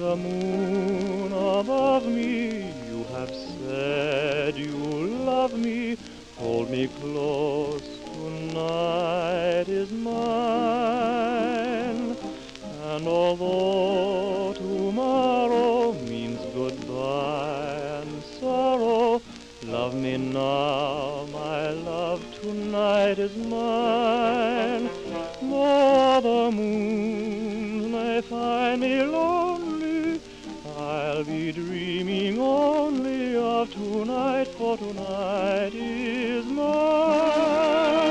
the moon above me, you have said you love me. Hold me close, tonight is mine. And although tomorrow means goodbye and sorrow, love me now, my love, tonight is mine. Though the moon may find me lonely, I'll be dreaming only of tonight, for tonight is mine.